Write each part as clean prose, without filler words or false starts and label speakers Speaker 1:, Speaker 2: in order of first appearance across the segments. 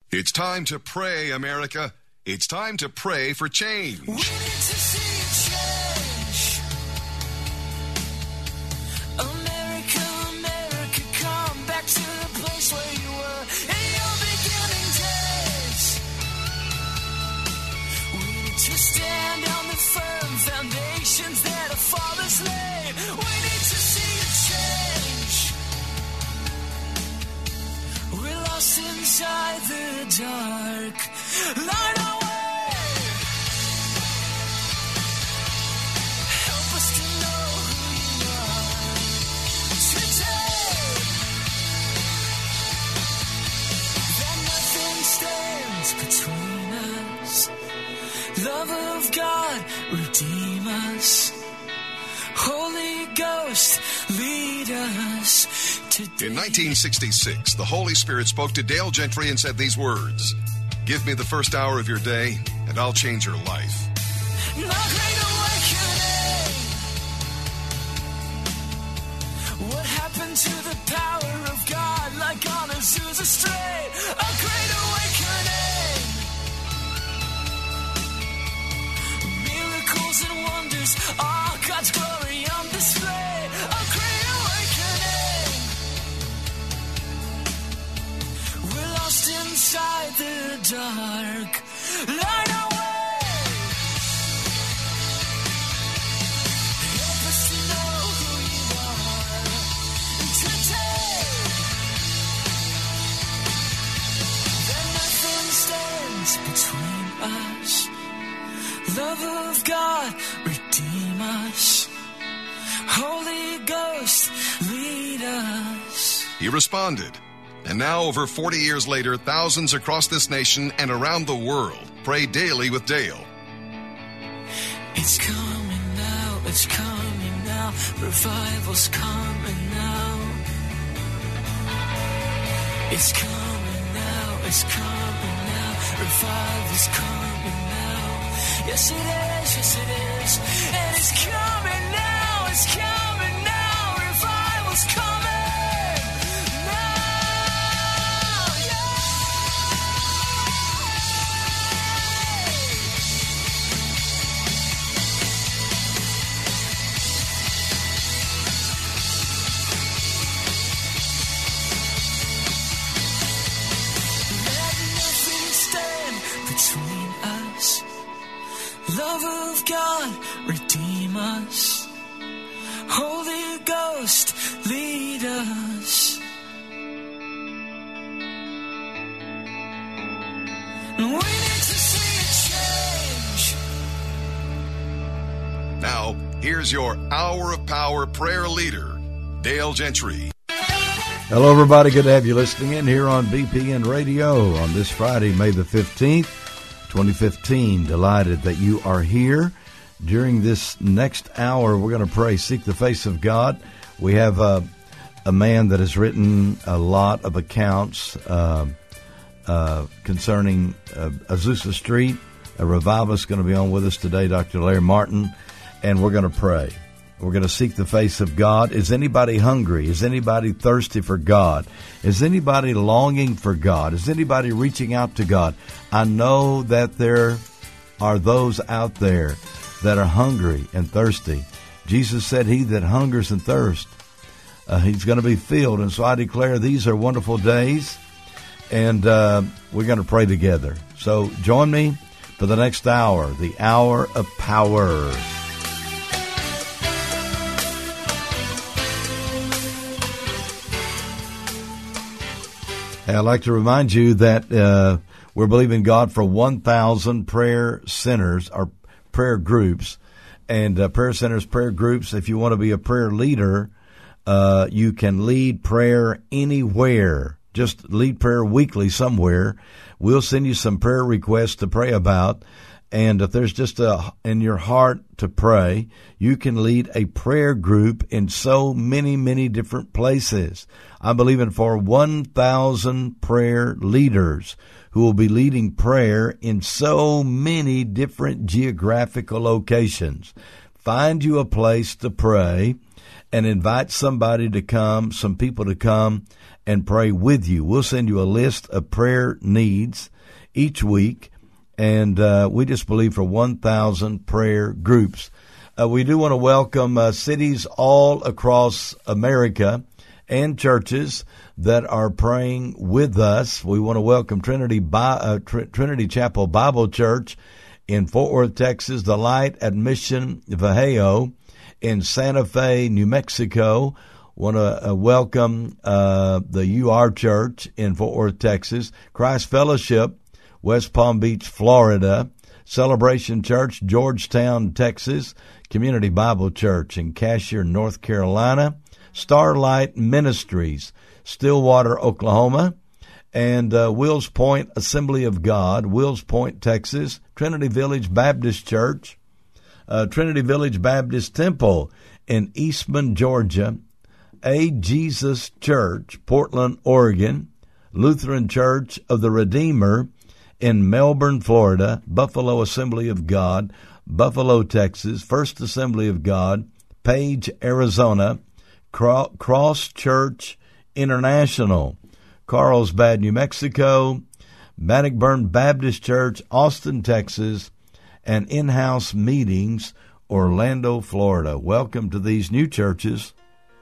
Speaker 1: It's time to pray, America. It's time to pray for change.
Speaker 2: We need to see a change. America, America, come back to the place where you were in your beginning days. We need to stand on the firm foundations that our fathers laid. We need to see a change. We're lost inside the dark. Light our way. Help us to know who you are today. That nothing stands between us. Love of God, redeem us. Holy Ghost, lead us today.
Speaker 1: In 1966, the Holy Spirit spoke to Dale Gentry and said these words: "Give me the first hour of your day, and I'll change your life."
Speaker 2: The Great Awakening. What happened to the power of God like on Azusa Strait? A Great Awakening. Miracles and wonders, all God's glory on display. A Great Awakening. We're lost inside the dark. Light our way. Help us to know who you are today. That nothing stands between us. Love of God, redeem us. Holy Ghost, lead us.
Speaker 1: He responded. And now, over 40 years later, thousands across this nation and around the world pray daily with Dale.
Speaker 2: It's coming now, it's coming now. Revival's coming now. It's coming now, it's coming now. Revival's coming now. Yes, it is, yes, it is. And it's coming now, it's coming now. Revival's coming. Love of God, redeem us. Holy Ghost, lead us. We need to see a change.
Speaker 1: Now, here's your Hour of Power prayer leader, Dale Gentry.
Speaker 3: Hello, everybody. Good to have you listening in here on BPN Radio on this Friday, May the 15th. 2015. Delighted that you are here. During this next hour, we're going to pray, seek the face of God. We have a man that has written a lot of accounts concerning Azusa Street. A revivalist going to be on with us today, Dr. Larry Martin, and we're going to pray. We're going to seek the face of God. Is anybody hungry? Is anybody thirsty for God? Is anybody longing for God? Is anybody reaching out to God? I know that there are those out there that are hungry and thirsty. Jesus said, he that hungers and thirsts, he's going to be filled. And so I declare these are wonderful days, and we're going to pray together. So join me for the next hour, the Hour of Power. I'd like to remind you that we're believing God for 1,000 prayer centers or prayer groups. And prayer centers, prayer groups, if you want to be a prayer leader, you can lead prayer anywhere. Just lead prayer weekly somewhere. We'll send you some prayer requests to pray about. And if there's just in your heart to pray, you can lead a prayer group in so many, many different places. I'm believing for 1,000 prayer leaders who will be leading prayer in so many different geographical locations. Find you a place to pray and invite somebody to come, some people to come and pray with you. We'll send you a list of prayer needs each week, and we just believe for 1,000 prayer groups. We do want to welcome cities all across America and churches that are praying with us. We want to welcome Trinity Chapel Bible Church in Fort Worth, Texas, the Light at Mission Vallejo in Santa Fe, New Mexico. Want to welcome the UR Church in Fort Worth, Texas, Christ Fellowship, West Palm Beach, Florida, Celebration Church, Georgetown, Texas, Community Bible Church in Cashier, North Carolina, Starlight Ministries, Stillwater, Oklahoma, and Wills Point Assembly of God, Wills Point, Texas, Trinity Village Baptist Church, Trinity Village Baptist Temple in Eastman, Georgia, A Jesus Church, Portland, Oregon, Lutheran Church of the Redeemer in Melbourne, Florida, Buffalo Assembly of God, Buffalo, Texas, First Assembly of God, Page, Arizona, Cross Church International, Carlsbad, New Mexico, Bannockburn Baptist Church, Austin, Texas, and In-House Meetings, Orlando, Florida. Welcome to these new churches,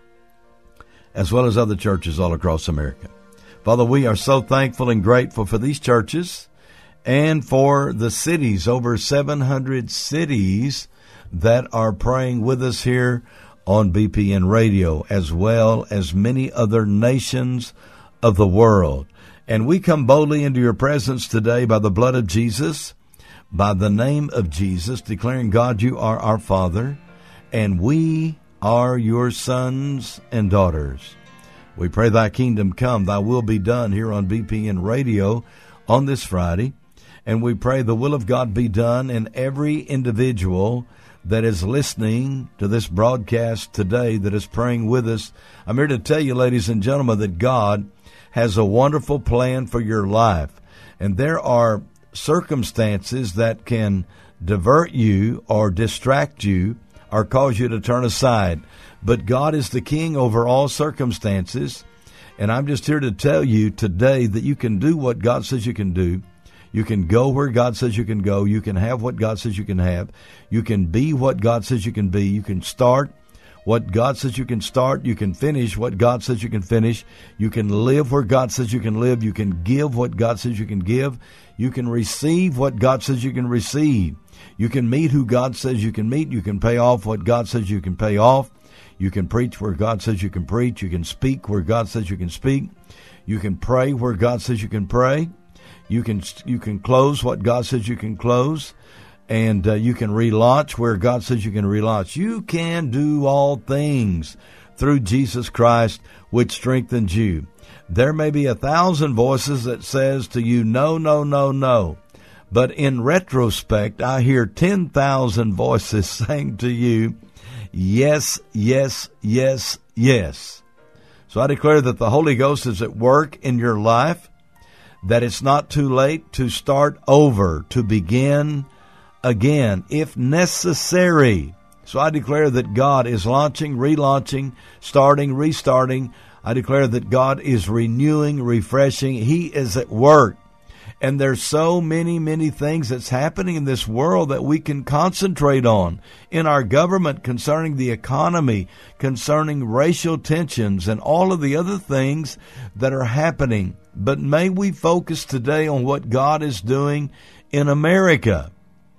Speaker 3: as well as other churches all across America. Father, we are so thankful and grateful for these churches and for the cities, over 700 cities that are praying with us here on BPN Radio, as well as many other nations of the world. And we come boldly into your presence today by the blood of Jesus, by the name of Jesus, declaring, God, you are our Father, and we are your sons and daughters. We pray thy kingdom come, thy will be done here on BPN Radio on this Friday. And we pray the will of God be done in every individual that is listening to this broadcast today, that is praying with us. I'm here to tell you, ladies and gentlemen, that God has a wonderful plan for your life. And there are circumstances that can divert you or distract you or cause you to turn aside. But God is the king over all circumstances. And I'm just here to tell you today that you can do what God says you can do. You can go where God says you can go. You can have what God says you can have. You can be what God says you can be. You can start what God says you can start. You can finish what God says you can finish. You can live where God says you can live. You can give what God says you can give. You can receive what God says you can receive. You can meet who God says you can meet. You can pay off what God says you can pay off. You can preach where God says you can preach. You can speak where God says you can speak. You can pray where God says you can pray. You can close what God says you can close, and you can relaunch where God says you can relaunch. You can do all things through Jesus Christ, which strengthens you. There may be 1,000 voices that says to you, no, no, no, no. But in retrospect, I hear 10,000 voices saying to you, yes, yes, yes, yes. So I declare that the Holy Ghost is at work in your life, that it's not too late to start over, to begin again, if necessary. So I declare that God is launching, relaunching, starting, restarting. I declare that God is renewing, refreshing. He is at work. And there's so many, many things that's happening in this world that we can concentrate on in our government, concerning the economy, concerning racial tensions, and all of the other things that are happening. But may we focus today on what God is doing in America,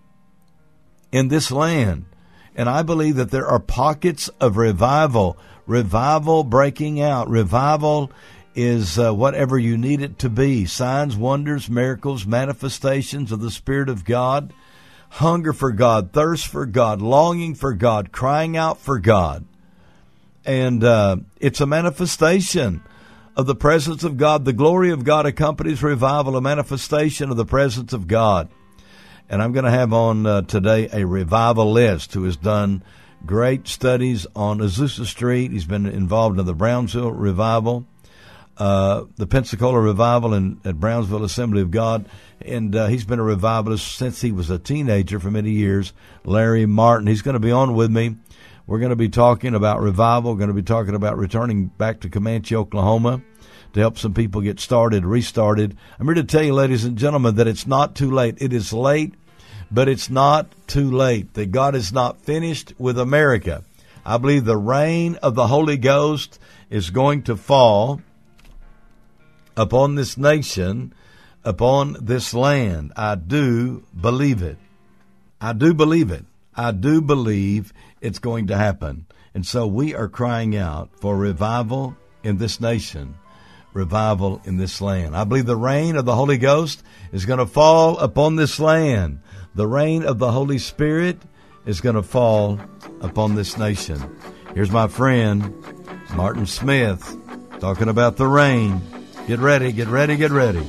Speaker 3: in this land. And I believe that there are pockets of revival breaking out. Revival is whatever you need it to be. Signs, wonders, miracles, manifestations of the Spirit of God. Hunger for God, thirst for God, longing for God, crying out for God. And it's a manifestation of the presence of God. The glory of God accompanies revival, a manifestation of the presence of God. And I'm going to have on today a revivalist who has done great studies on Azusa Street. He's been involved in the Brownsville revival, the Pensacola revival at Brownsville Assembly of God. And he's been a revivalist since he was a teenager for many years. Larry Martin. He's going to be on with me. We're going to be talking about revival. We're going to be talking about returning back to Comanche, Oklahoma, to help some people get started, restarted. I'm here to tell you, ladies and gentlemen, that it's not too late. It is late, but it's not too late. That God is not finished with America. I believe the rain of the Holy Ghost is going to fall upon this nation, upon this land. I do believe it. I do believe it. I do believe it's going to happen. And so we are crying out for revival in this nation, revival in this land. I believe the rain of the Holy Ghost is going to fall upon this land. The rain of the Holy Spirit is going to fall upon this nation. Here's my friend, Martin Smith, talking about the rain. Get ready, get ready, get ready.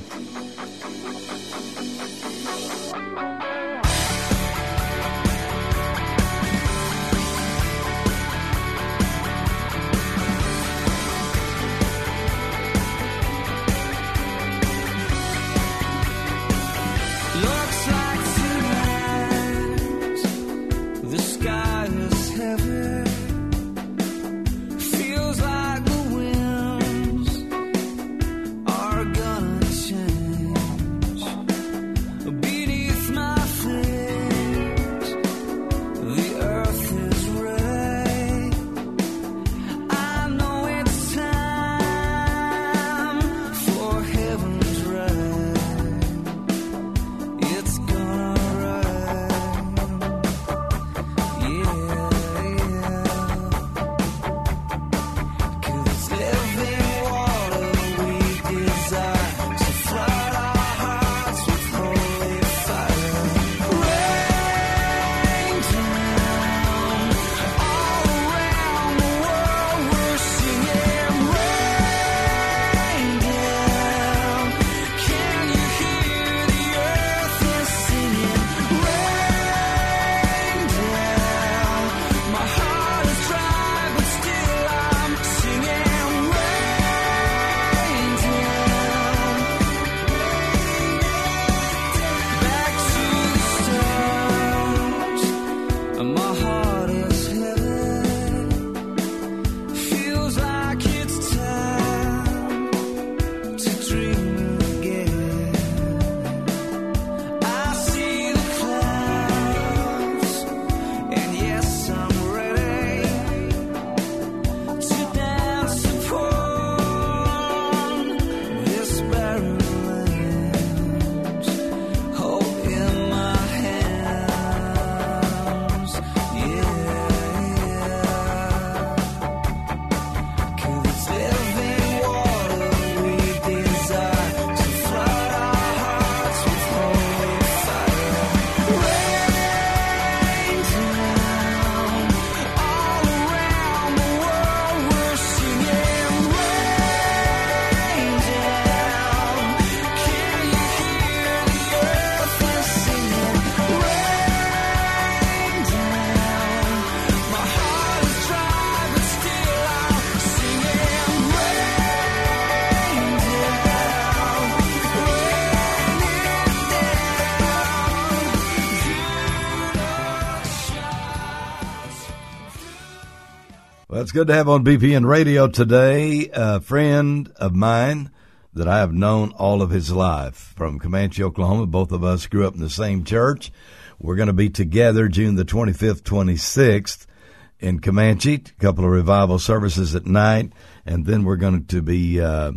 Speaker 3: Well, it's good to have on BPN Radio today a friend of mine that I have known all of his life from Comanche, Oklahoma. Both of us grew up in the same church. We're going to be together June the 25th, 26th in Comanche, a couple of revival services at night, and then we're going to be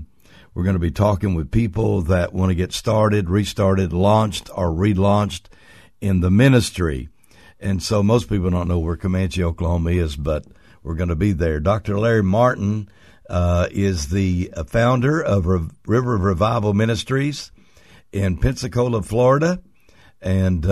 Speaker 3: talking with people that want to get started, restarted, launched, or relaunched in the ministry. And so most people don't know where Comanche, Oklahoma is, but we're going to be there. Dr. Larry Martin is the founder of River of Revival Ministries in Pensacola, Florida, and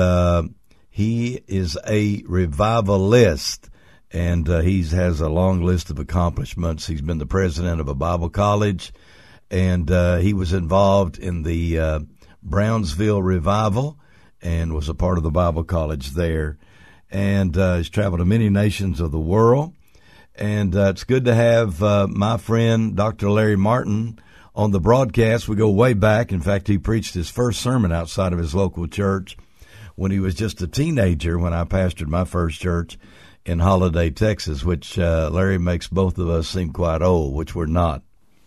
Speaker 3: he is a revivalist, and he has a long list of accomplishments. He's been the president of a Bible college, and he was involved in the Brownsville revival and was a part of the Bible college there, and he's traveled to many nations of the world. And it's good to have my friend, Dr. Larry Martin, on the broadcast. We go way back. In fact, he preached his first sermon outside of his local church when he was just a teenager when I pastored my first church in Holiday, Texas, which Larry makes both of us seem quite old, which we're not.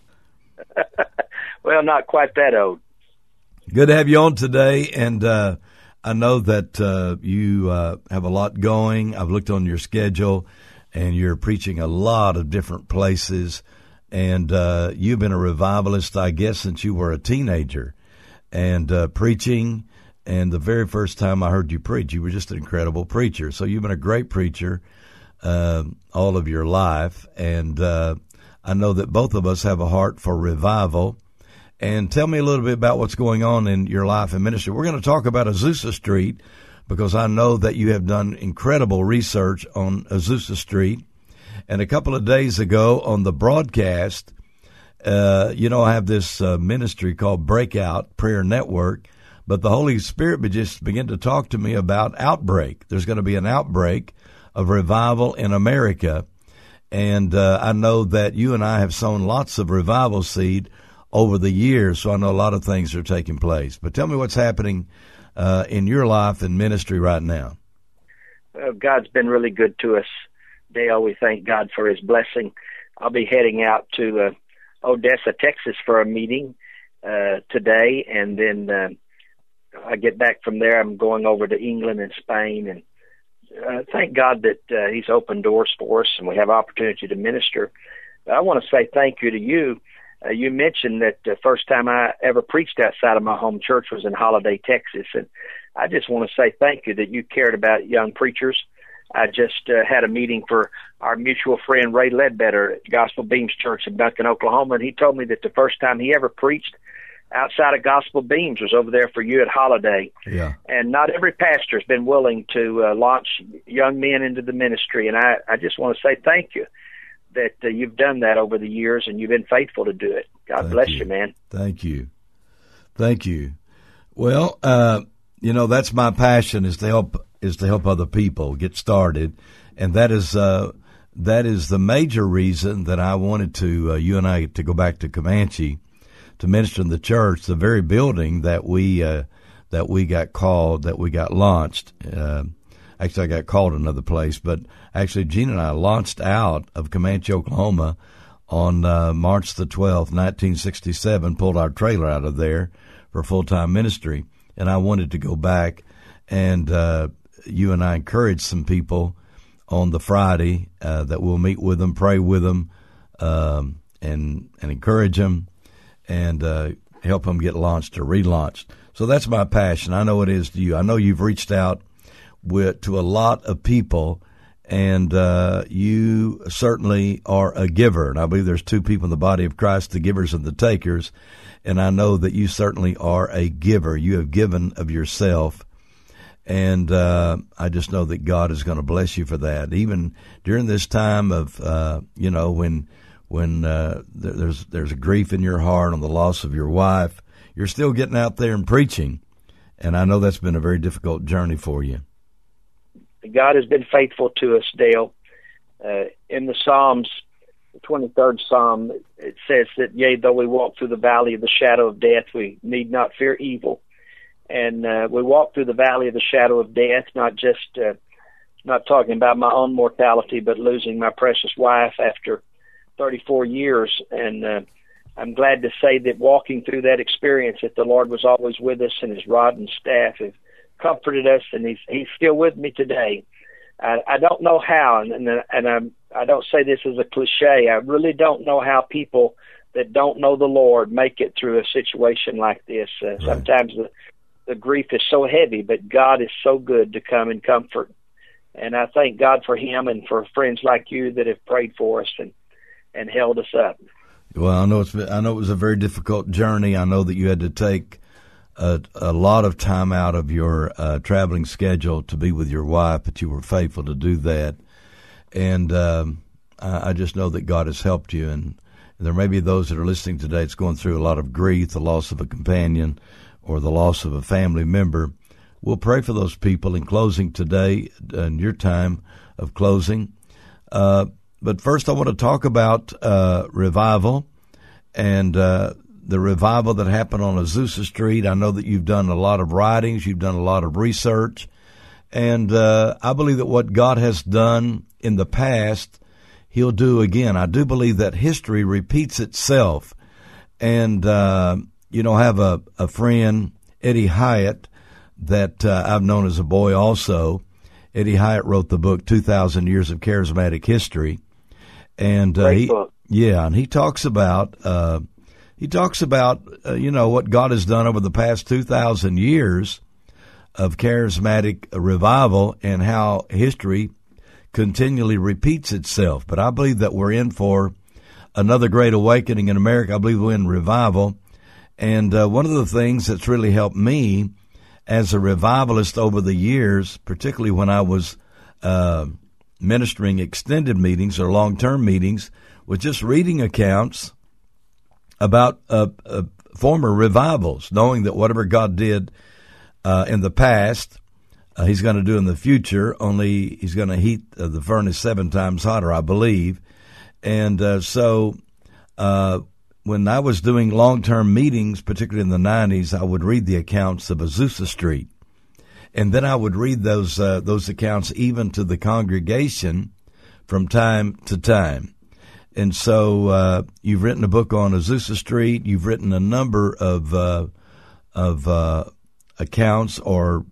Speaker 4: Well, not quite that old.
Speaker 3: Good to have you on today, and I know that you have a lot going. I've looked on your schedule, and you're preaching a lot of different places, and you've been a revivalist, I guess, since you were a teenager, and preaching. And the very first time I heard you preach, you were just an incredible preacher. So you've been a great preacher all of your life, and I know that both of us have a heart for revival. And tell me a little bit about what's going on in your life and ministry. We're going to talk about Azusa Street because I know that you have done incredible research on Azusa Street. And a couple of days ago on the broadcast, I have this ministry called Breakout Prayer Network, but the Holy Spirit just began to talk to me about outbreak. There's going to be an outbreak of revival in America. And I know that you and I have sown lots of revival seed over the years, so I know a lot of things are taking place. But tell me what's happening in your life and ministry right now.
Speaker 4: God's been really good to us, Dale. We thank God for his blessing. I'll be heading out to Odessa, Texas for a meeting today, and then I get back from there. I'm going over to England and Spain, and thank God that he's opened doors for us, and we have opportunity to minister. But I want to say thank you to you. You mentioned that the first time I ever preached outside of my home church was in Holiday, Texas, and I just want to say thank you that you cared about young preachers. I just had a meeting for our mutual friend Ray Ledbetter at Gospel Beams Church in Duncan, Oklahoma, and he told me that the first time he ever preached outside of Gospel Beams was over there for you at Holiday.
Speaker 3: Yeah.
Speaker 4: And not every pastor has been willing to launch young men into the ministry, and I just want to say thank you that you've done that over the years, and you've been faithful to do it. God bless you, man.
Speaker 3: Thank you. Thank you. Well, that's my passion is to help other people get started, and that is the major reason that I wanted to you and I to go back to Comanche to minister in the church, the very building that we got launched. Actually, I got called another place, but actually, Gene and I launched out of Comanche, Oklahoma on March the 12th, 1967, pulled our trailer out of there for full-time ministry, and I wanted to go back, and you and I encouraged some people on the Friday that we'll meet with them, pray with them, and encourage them, and help them get launched or relaunched. So that's my passion. I know it is to you. I know you've reached out to a lot of people, and you certainly are a giver. And I believe there's two people in the body of Christ, the givers and the takers, and I know that you certainly are a giver. You have given of yourself, and I just know that God is going to bless you for that. Even during this time of, when there's a grief in your heart on the loss of your wife, you're still getting out there and preaching, and I know that's been a very difficult journey for you.
Speaker 4: God has been faithful to us, Dale. In the Psalms, the 23rd Psalm, it says that, yea, though we walk through the valley of the shadow of death, we need not fear evil. And we walk through the valley of the shadow of death, not talking about my own mortality, but losing my precious wife after 34 years. And I'm glad to say that walking through that experience, that the Lord was always with us, and his rod and staff have comforted us, and he's still with me today. I don't know how, and I don't say this as a cliche. I really don't know how people that don't know the Lord make it through a situation like this. Right. Sometimes the grief is so heavy, but God is so good to come and comfort. And I thank God for him and for friends like you that have prayed for us and held us up.
Speaker 3: Well, I know it was a very difficult journey. I know that you had to take a lot of time out of your traveling schedule to be with your wife, but you were faithful to do that. And I just know that God has helped you. And there may be those that are listening today that's going through a lot of grief, the loss of a companion or the loss of a family member. We'll pray for those people in closing today, in your time of closing. But first I want to talk about revival and the revival that happened on Azusa Street. I know that you've done a lot of writings, you've done a lot of research, And I believe that what God has done in the past, He'll do again. I do believe that history repeats itself. And, I have a friend, Eddie Hyatt, that I've known as a boy also. Eddie Hyatt wrote the book 2,000 Years of Charismatic History. And he talks about what God has done over the past 2,000 years of charismatic revival and how history continually repeats itself. But I believe that we're in for another great awakening in America. I believe we're in revival. And one of the things that's really helped me as a revivalist over the years, particularly when I was ministering extended meetings or long-term meetings, was just reading accounts about former revivals, knowing that whatever God did in the past, He's going to do in the future, only He's going to heat the furnace 7 times hotter, I believe. And so when I was doing long-term meetings, particularly in the 90s, I would read the accounts of Azusa Street. And then I would read those accounts even to the congregation from time to time. And so you've written a book on Azusa Street. You've written a number of accounts or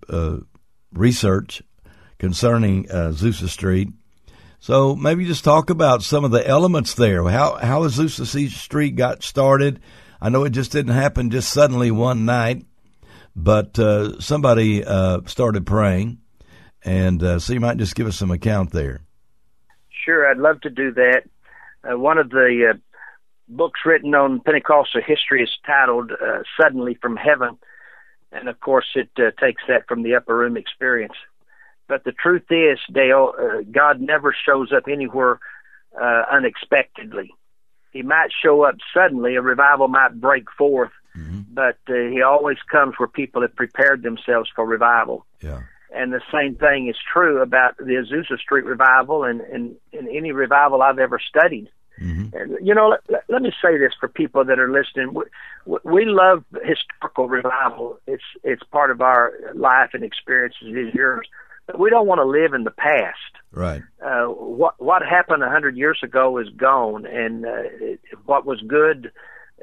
Speaker 3: research concerning Azusa Street. So maybe just talk about some of the elements there. How Azusa Street got started. I know it just didn't happen just suddenly one night, but somebody started praying, and so you might just give us some account there.
Speaker 4: Sure, I'd love to do that. One of the books written on Pentecostal history is titled Suddenly from Heaven, and of course it takes that from the Upper Room Experience. But the truth is, Dale, God never shows up anywhere unexpectedly. He might show up suddenly, a revival might break forth, but He always comes where people have prepared themselves for revival.
Speaker 3: Yeah.
Speaker 4: And the same thing is true about the Azusa Street revival and any revival I've ever studied. Mm-hmm. And, let me say this for people that are listening. We love historical revival. It's part of our life and experiences. It is yours. But we don't want to live in the past.
Speaker 3: Right.
Speaker 4: What happened 100 years ago is gone, and what was good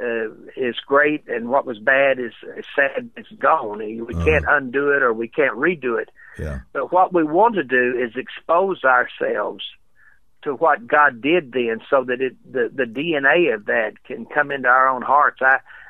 Speaker 4: is great, and what was bad is sad. It's gone. We can't undo it, or we can't redo it.
Speaker 3: Yeah. But
Speaker 4: what we want to do is expose ourselves to what God did then, so that the DNA of that can come into our own hearts.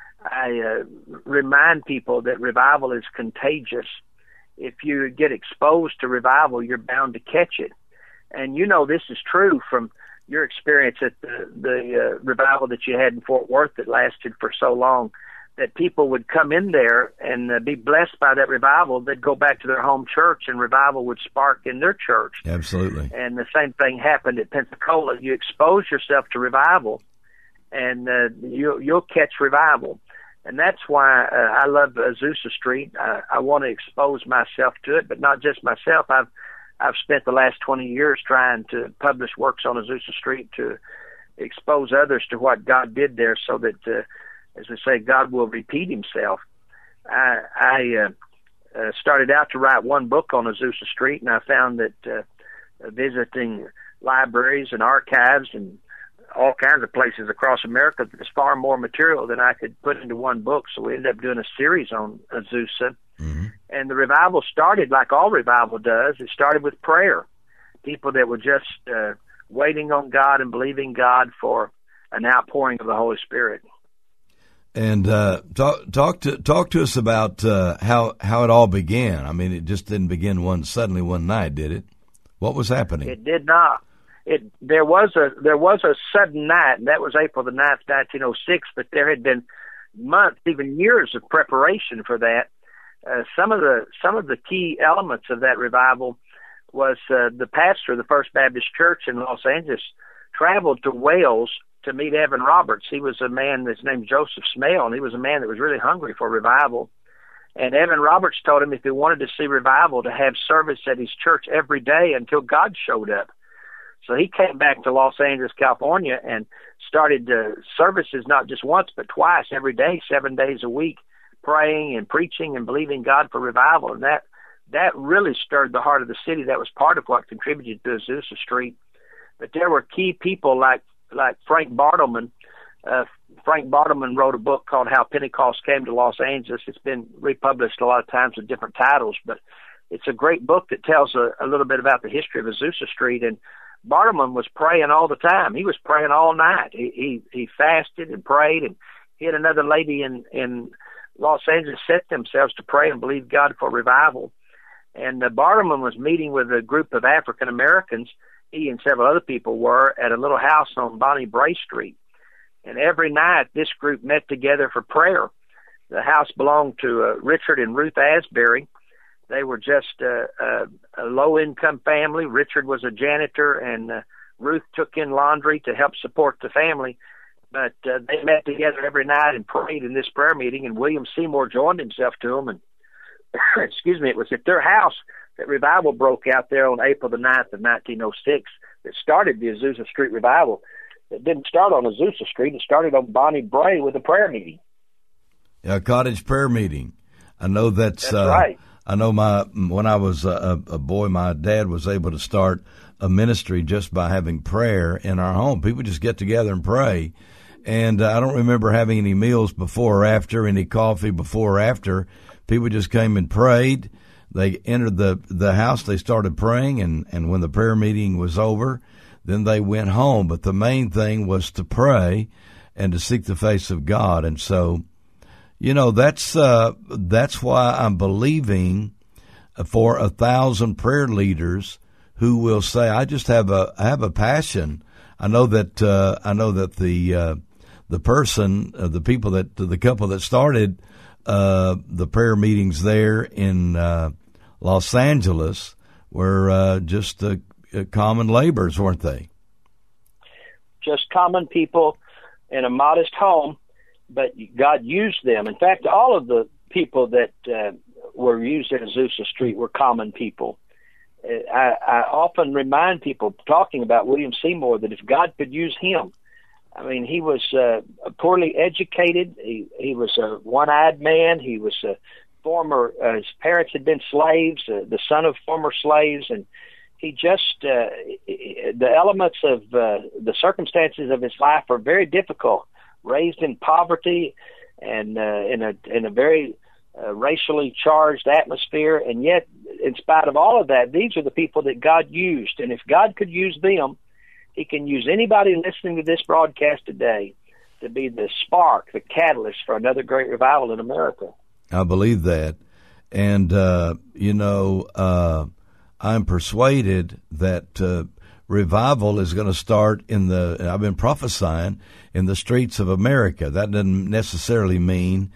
Speaker 4: I remind people that revival is contagious. If you get exposed to revival, you're bound to catch it. And this is true from your experience at the revival that you had in Fort Worth that lasted for so long, that people would come in there and be blessed by that revival. They'd go back to their home church, and revival would spark in their church.
Speaker 3: Absolutely.
Speaker 4: And the same thing happened at Pensacola. You expose yourself to revival, and you'll catch revival. And that's why I love Azusa Street. I want to expose myself to it, but not just myself. I've spent the last 20 years trying to publish works on Azusa Street to expose others to what God did there, so that, as we say, God will repeat Himself. I started out to write one book on Azusa Street, and I found that visiting libraries and archives and all kinds of places across America, there's far more material than I could put into one book. So we ended up doing a series on Azusa. Mm-hmm. And the revival started like all revival does. It started with prayer. People that were just waiting on God and believing God for an outpouring of the Holy Spirit.
Speaker 3: And talk to us about how it all began. I mean, it just didn't begin suddenly one night, did it? What was happening?
Speaker 4: It did not. There was a sudden night, and that was April the 9th, 1906, but there had been months, even years of preparation for that. Some of the key elements of that revival was the pastor of the First Baptist Church in Los Angeles traveled to Wales to meet Evan Roberts. He was a man that's named Joseph Smale, and he was a man that was really hungry for revival. And Evan Roberts told him if he wanted to see revival, to have service at his church every day until God showed up. So he came back to Los Angeles, California, and started services not just once but twice every day, 7 days a week, praying and preaching and believing God for revival. And that really stirred the heart of the city. That was part of what contributed to Azusa Street. But there were key people like Frank Bartleman. Frank Bartleman wrote a book called How Pentecost Came to Los Angeles. It's been republished a lot of times with different titles, but it's a great book that tells a little bit about the history of Azusa Street. And Bartleman was praying all the time. He was praying all night. He fasted and prayed, and he and another lady in Los Angeles set themselves to pray and believe God for revival. And Bartleman was meeting with a group of African Americans. He and several other people were at a little house on Bonnie Bray Street. And every night this group met together for prayer. The house belonged to Richard and Ruth Asbury. They were just a low-income family. Richard was a janitor, and Ruth took in laundry to help support the family. But they met together every night and prayed in this prayer meeting, and William Seymour joined himself to them. And excuse me, it was at their house that revival broke out there on April the 9th of 1906 that started the Azusa Street Revival. It didn't start on Azusa Street. It started on Bonnie Bray with a prayer meeting.
Speaker 3: Yeah, a cottage prayer meeting. I know that's
Speaker 4: right.
Speaker 3: I know when I was a boy, my dad was able to start a ministry just by having prayer in our home. People just get together and pray. And I don't remember having any meals before or after, any coffee before or after. People just came and prayed. They entered the house, they started praying, and when the prayer meeting was over, then they went home. But the main thing was to pray and to seek the face of God. And so, you know, that's why I'm believing for 1,000 prayer leaders who will say, I just have a passion. I know that the person, the couple that started the prayer meetings there in Los Angeles were just common laborers, weren't they?
Speaker 4: Just common people in a modest home, but God used them. In fact, all of the people that were used at Azusa Street were common people. I often remind people talking about William Seymour that if God could use him, I mean, he was poorly educated. He was a one-eyed man. He was a former, his parents had been slaves, the son of former slaves, and he just, the elements of the circumstances of his life were very difficult. Raised in poverty and in a very racially charged atmosphere, and yet, in spite of all of that, these are the people that God used. And if God could use them, He can use anybody listening to this broadcast today to be the spark, the catalyst for another great revival in America.
Speaker 3: I believe that. And, I'm persuaded that revival is going to start I've been prophesying, in the streets of America. That doesn't necessarily mean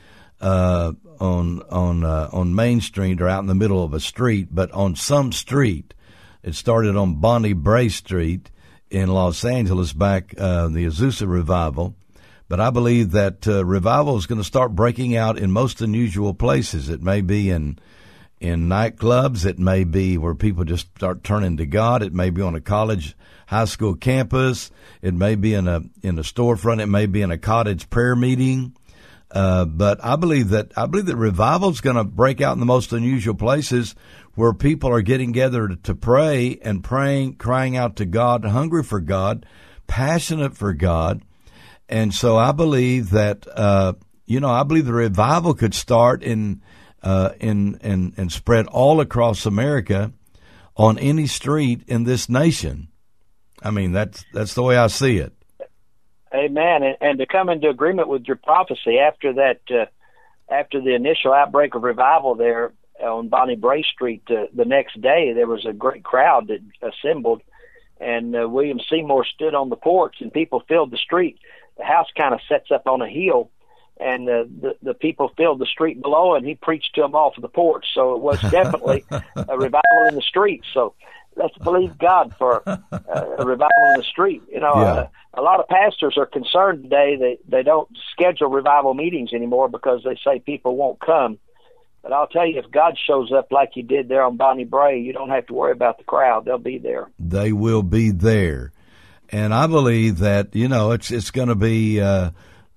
Speaker 3: on Main Street or out in the middle of a street, but on some street. It started on Bonnie Bray Street in Los Angeles back the Azusa Revival. But I believe that revival is going to start breaking out in most unusual places. It may be in nightclubs. It may be where people just start turning to God. It may be on a college, high school campus. It may be in a storefront. It may be in a cottage prayer meeting. But I believe that revival is going to break out in the most unusual places where people are getting together to pray and praying, crying out to God, hungry for God, passionate for God. And so I believe that, I believe the revival could start and spread all across America on any street in this nation. I mean, that's the way I see it.
Speaker 4: Amen. And to come into agreement with your prophecy after the initial outbreak of revival there on Bonnie Bray Street, the next day there was a great crowd that assembled, and William Seymour stood on the porch, and people filled the street. The house kind of sets up on a hill, and the people filled the street below, and he preached to them off of the porch. So it was definitely a revival in the street. So let's believe God for a revival in the street. A lot of pastors are concerned today. They don't schedule revival meetings anymore because they say people won't come. But I'll tell you, if God shows up like He did there on Bonnie Bray, you don't have to worry about the crowd. They'll be there.
Speaker 3: They will be there. And I believe that, it's going to be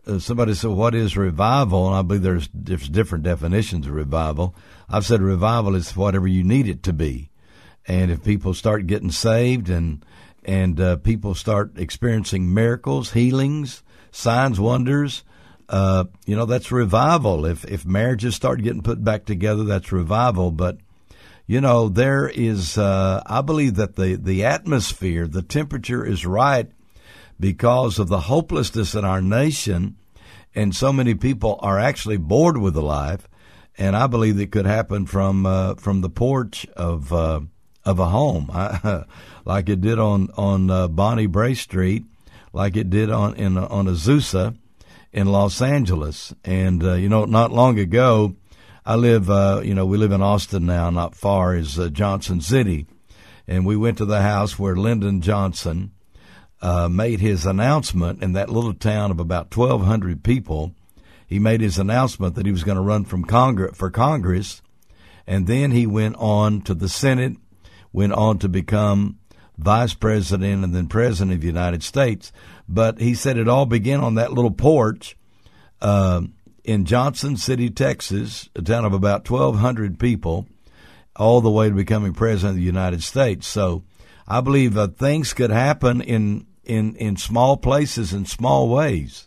Speaker 3: somebody said, what is revival? And I believe there's different definitions of revival. I've said revival is whatever you need it to be. And if people start getting saved and people start experiencing miracles, healings, signs, wonders, that's revival. If marriages start getting put back together, that's revival. But, there is, I believe that the atmosphere, the temperature is right because of the hopelessness in our nation, and so many people are actually bored with the life. And I believe it could happen from the porch of a home, like it did on Bonnie Bray Street, like it did on Azusa in Los Angeles. And not long ago, we live in Austin now. Not far is Johnson City, and we went to the house where Lyndon Johnson made his announcement in that little town of about 1,200 people. He made his announcement that he was going to run for Congress, and then he went on to the Senate, went on to become vice president and then president of the United States. But he said it all began on that little porch in Johnson City, Texas, a town of about 1,200 people, all the way to becoming president of the United States. So I believe things could happen in small places, in small ways.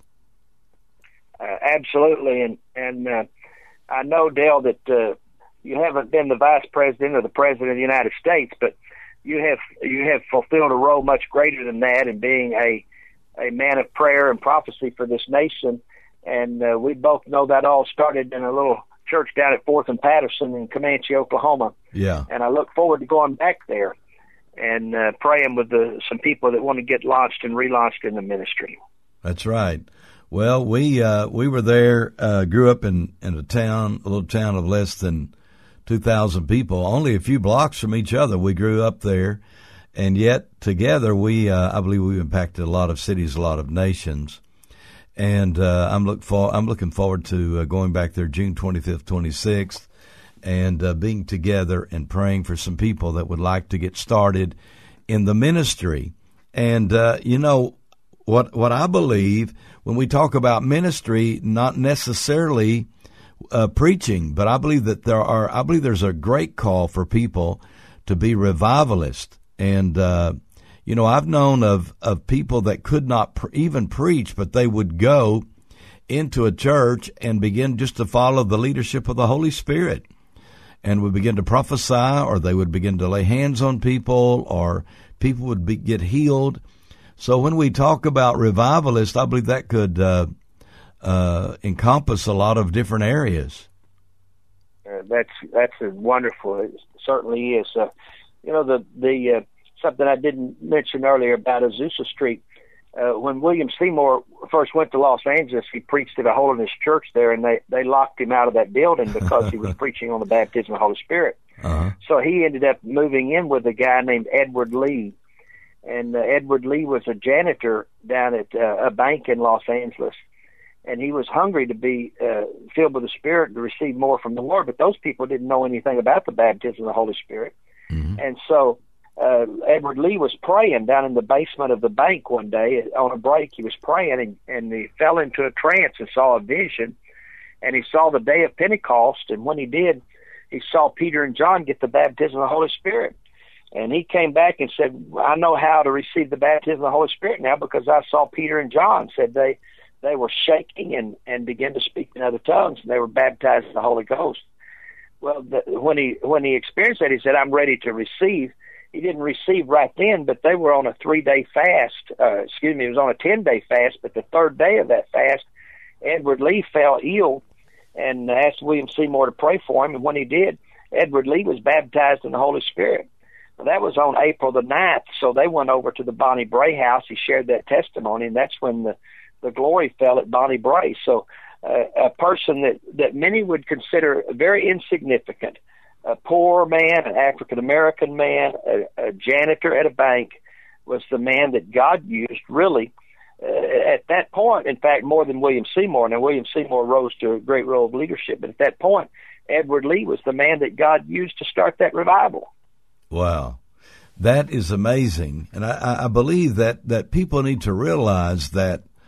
Speaker 4: Absolutely, and I know, Dale, that you haven't been the vice president or the president of the United States, but you have fulfilled a role much greater than that in being a man of prayer and prophecy for this nation. And we both know that all started in a little church down at 4th and Patterson in Comanche, Oklahoma. Yeah. And I look forward to going back there and praying with some people that want to get launched and relaunched in the ministry.
Speaker 3: That's right. Well, we were there, grew up in a little town of less than 2,000 people, only a few blocks from each other. We grew up there, and yet together I believe we've impacted a lot of cities, a lot of nations. And I'm looking forward to going back there June 25th, 26th, and being together and praying for some people that would like to get started in the ministry. And what I believe when we talk about ministry, not necessarily preaching, but I believe that there's a great call for people to be revivalists. And I've known of people that could not even preach, but they would go into a church and begin just to follow the leadership of the Holy Spirit, and would begin to prophesy, or they would begin to lay hands on people, or people would get healed. So when we talk about revivalists, I believe that could encompass a lot of different areas.
Speaker 4: That's wonderful. It certainly is. The something I didn't mention earlier about Azusa Street. When William Seymour first went to Los Angeles, he preached at a holiness church there, and they locked him out of that building because he was preaching on the baptism of the Holy Spirit. Uh-huh. So he ended up moving in with a guy named Edward Lee. And Edward Lee was a janitor down at a bank in Los Angeles. And he was hungry to be filled with the Spirit, to receive more from the Lord. But those people didn't know anything about the baptism of the Holy Spirit. Mm-hmm. And so Edward Lee was praying down in the basement of the bank one day. On a break, he was praying, and he fell into a trance and saw a vision. And he saw the day of Pentecost. And when he did, he saw Peter and John get the baptism of the Holy Spirit. And he came back and said, I know how to receive the baptism of the Holy Spirit now, because I saw Peter and John. Said they were shaking and began to speak in other tongues, and they were baptized in the Holy Ghost. Well, when he experienced that, he said, I'm ready to receive. He didn't receive right then, but they were on a 3-day fast. It was on a 10-day fast, but the third day of that fast, Edward Lee fell ill and asked William Seymour to pray for him. And when he did, Edward Lee was baptized in the Holy Spirit. Well, that was on April the 9th, so they went over to the Bonnie Bray house. He shared that testimony, and that's when the glory fell at Bonnie Bray. So a person that many would consider very insignificant, a poor man, an African-American man, a janitor at a bank, was the man that God used really at that point. In fact, more than William Seymour. Now, William Seymour rose to a great role of leadership, but at that point, Edward Lee was the man that God used to start that revival.
Speaker 3: Wow. That is amazing. And I believe that people need to realize that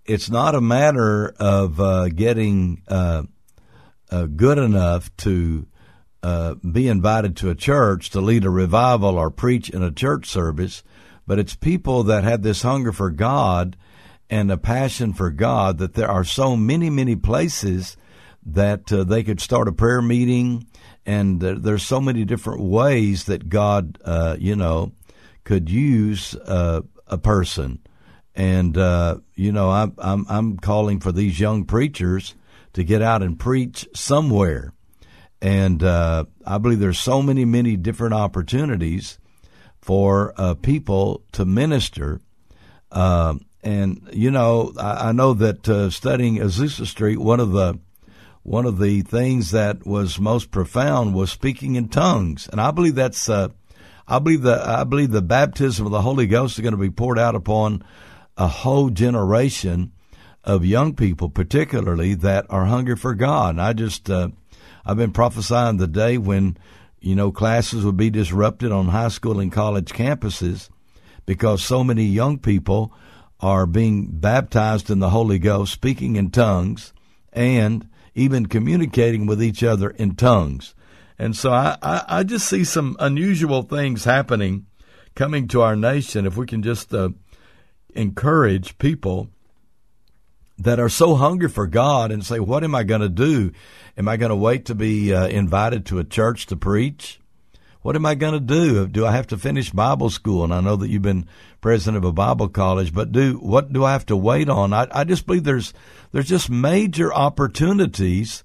Speaker 3: it's not a matter of getting good enough to be invited to a church to lead a revival or preach in a church service, but it's people that have this hunger for God and a passion for God, that there are so many, many places that they could start a prayer meeting, and there's so many different ways that God, could use a person. And I'm calling for these young preachers to get out and preach somewhere. And I believe there's so many different opportunities for people to minister. I know that studying Azusa Street, one of the things that was most profound was speaking in tongues, and I believe that's I believe the baptism of the Holy Ghost is going to be poured out upon a whole generation of young people, particularly that are hungry for God. And I've been prophesying the day when, classes would be disrupted on high school and college campuses because so many young people are being baptized in the Holy Ghost, speaking in tongues, and even communicating with each other in tongues. And so I just see some unusual things happening, coming to our nation. If we can just encourage people that are so hungry for God and say, what am I going to do? Am I going to wait to be invited to a church to preach? What am I going to do? Do I have to finish Bible school? And I know that you've been president of a Bible college, but what do I have to wait on? I just believe there's just major opportunities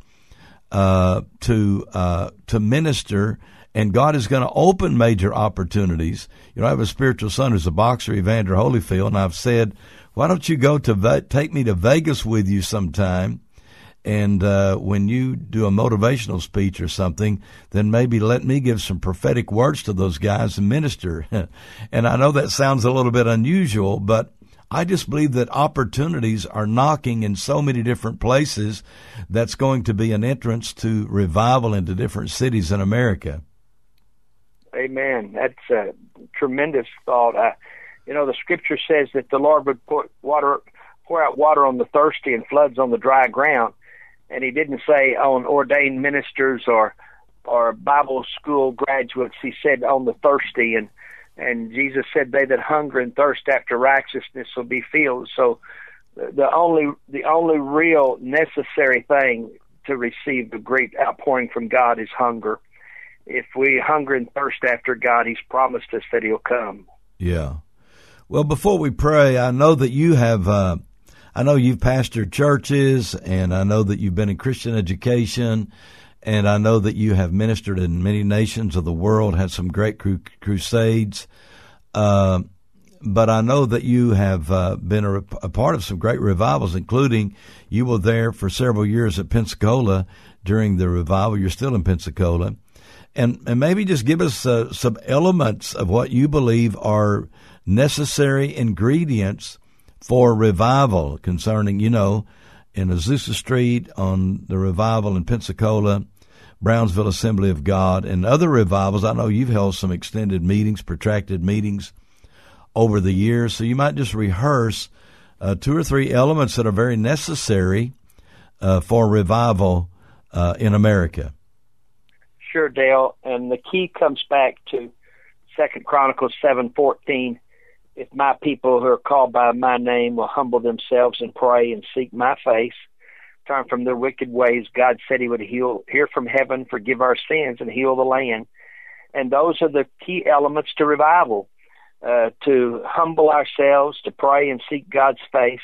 Speaker 3: to minister, and God is going to open major opportunities. I have a spiritual son who's a boxer, Evander Holyfield, and I've said, why don't you take me to Vegas with you sometime? And when you do a motivational speech or something, then maybe let me give some prophetic words to those guys and minister. And I know that sounds a little bit unusual, but I just believe that opportunities are knocking in so many different places. That's going to be an entrance to revival into different cities in America.
Speaker 4: Amen. That's a tremendous thought. The Scripture says that the Lord would pour out water on the thirsty and floods on the dry ground. And he didn't say on ordained ministers or Bible school graduates. He said on the thirsty. And Jesus said, they that hunger and thirst after righteousness will be filled. So the only real necessary thing to receive the great outpouring from God is hunger. If we hunger and thirst after God, he's promised us that he'll come.
Speaker 3: Yeah. Well, before we pray, I know that you have, I know you've pastored churches, and I know that you've been in Christian education, and I know that you have ministered in many nations of the world, had some great crusades. But I know that you have been a part of some great revivals, including you were there for several years at Pensacola during the revival. You're still in Pensacola. And maybe just give us some elements of what you believe are necessary ingredients for revival concerning, in Azusa Street, on the revival in Pensacola, Brownsville Assembly of God, and other revivals. I know you've held some extended meetings, protracted meetings over the years, so you might just rehearse 2 or 3 elements that are very necessary for revival in America.
Speaker 4: Sure, Dale, and the key comes back to 2 Chronicles 7:14. If my people who are called by my name will humble themselves and pray and seek my face, turn from their wicked ways, God said he would hear from heaven, forgive our sins, and heal the land. And those are the key elements to revival, to humble ourselves, to pray and seek God's face.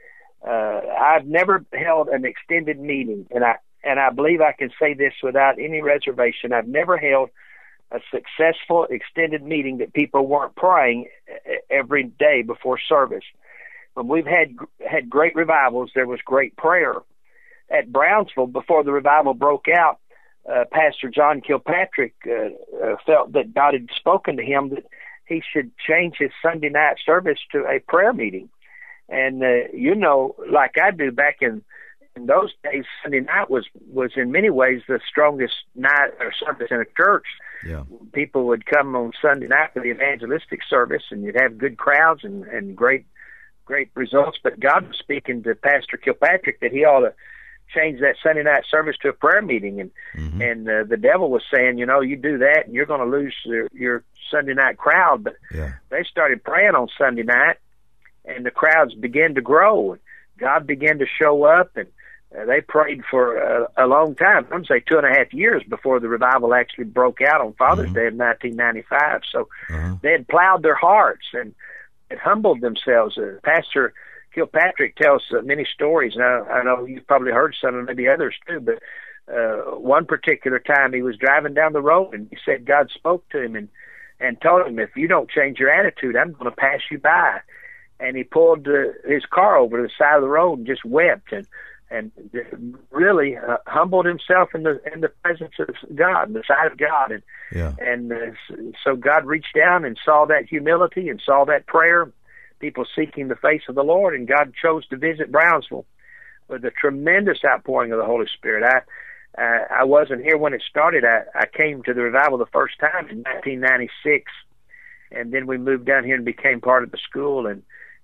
Speaker 4: I've never held an extended meeting, and I believe I can say this without any reservation. I've never held a successful extended meeting that people weren't praying every day before service. When we've had great revivals, there was great prayer. At Brownsville, before the revival broke out, Pastor John Kilpatrick felt that God had spoken to him that he should change his Sunday night service to a prayer meeting. And like I do back in those days, Sunday night was in many ways the strongest night or service in a church.
Speaker 3: Yeah. People
Speaker 4: would come on Sunday night for the evangelistic service, and you'd have good crowds and great great results. But God was speaking to Pastor Kilpatrick that he ought to change that Sunday night service to a prayer meeting. And the devil was saying, you do that and you're going to lose your Sunday night crowd. But they started praying on Sunday night, and the crowds began to grow. And God began to show up, and they prayed for a long time. I'm going to say 2.5 years before the revival actually broke out on Father's Day of 1995. So they had plowed their hearts and had humbled themselves. Pastor Kilpatrick tells many stories. Now, I know you've probably heard some and maybe others too, but one particular time he was driving down the road, and he said God spoke to him and told him, if you don't change your attitude, I'm going to pass you by. And he pulled his car over to the side of the road and just wept and really humbled himself in the presence of God, in the sight of God. And so God reached down and saw that humility and saw that prayer, people seeking the face of the Lord, and God chose to visit Brownsville with a tremendous outpouring of the Holy Spirit. I wasn't here when it started. I came to the revival the first time in 1996, and then we moved down here and became part of the school, and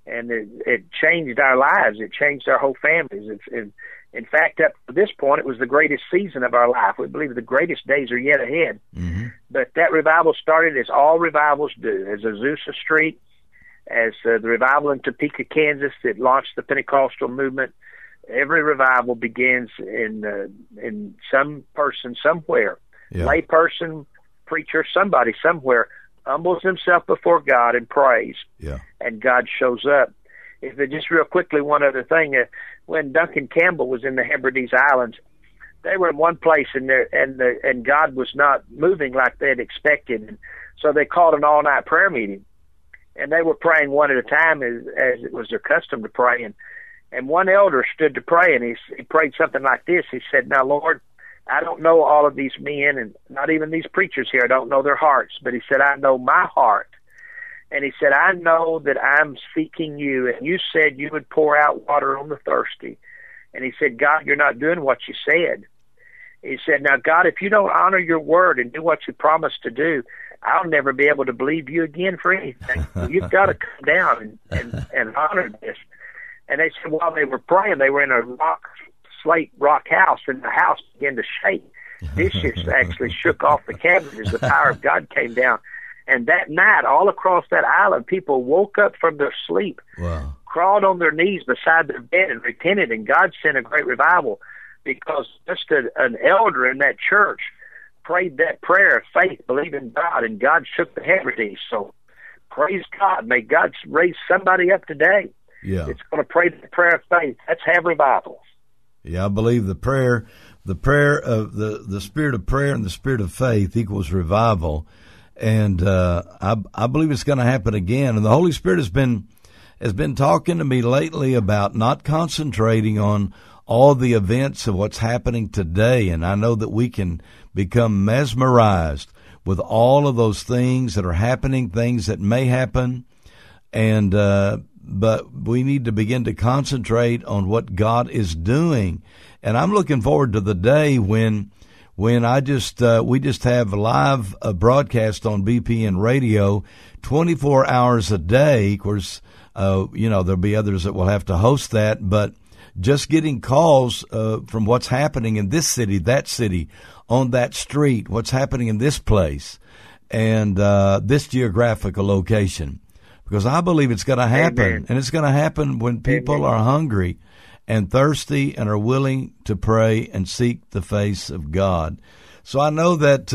Speaker 4: it changed our lives. It changed our whole families. In fact, up to this point, it was the greatest season of our life. We believe the greatest days are yet ahead. But that revival started as all revivals do, as Azusa Street, as the revival in Topeka, Kansas, that launched the Pentecostal movement. Every revival begins in some person somewhere, lay person, preacher, somebody somewhere, humbles himself before God and prays, and God shows up. If just real quickly, one other thing, when Duncan Campbell was in the Hebrides Islands, they were in one place and God was not moving like they had expected, and so they called an all-night prayer meeting, and they were praying one at a time as it was their custom to pray, and one elder stood to pray, and he prayed something like this. He said, "Now, Lord, I don't know all of these men, and not even these preachers here. I don't know their hearts. But," he said, "I know my heart." And he said, "I know that I'm seeking you, and you said you would pour out water on the thirsty." And he said, "God, you're not doing what you said." He said, "Now, God, if you don't honor your word and do what you promised to do, I'll never be able to believe you again for anything. You've got to come down and honor this." And they said while they were praying, they were in a slate rock house, and the house began to shake. Dishes actually shook off the cabinet as the power of God came down. And that night, all across that island, people woke up from their sleep, crawled on their knees beside their bed and repented, and God sent a great revival because just an elder in that church prayed that prayer of faith, believing God, and God shook the Hebrides. So praise God. May God raise somebody up today that's going to pray the prayer of faith. Let's have revival.
Speaker 3: Yeah, I believe the prayer of the spirit of prayer and the spirit of faith equals revival. And I believe it's going to happen again. And the Holy Spirit has been talking to me lately about not concentrating on all the events of what's happening today. And I know that we can become mesmerized with all of those things that are happening, things that may happen. And but we need to begin to concentrate on what God is doing. And I'm looking forward to the day when we just have live broadcast on BPN radio 24 hours a day. Of course, there'll be others that will have to host that, but just getting calls from what's happening in this city, that city, on that street, what's happening in this place, and this geographical location. Because I believe it's going to happen. Amen. And it's going to happen when people are hungry and thirsty and are willing to pray and seek the face of God. So I know that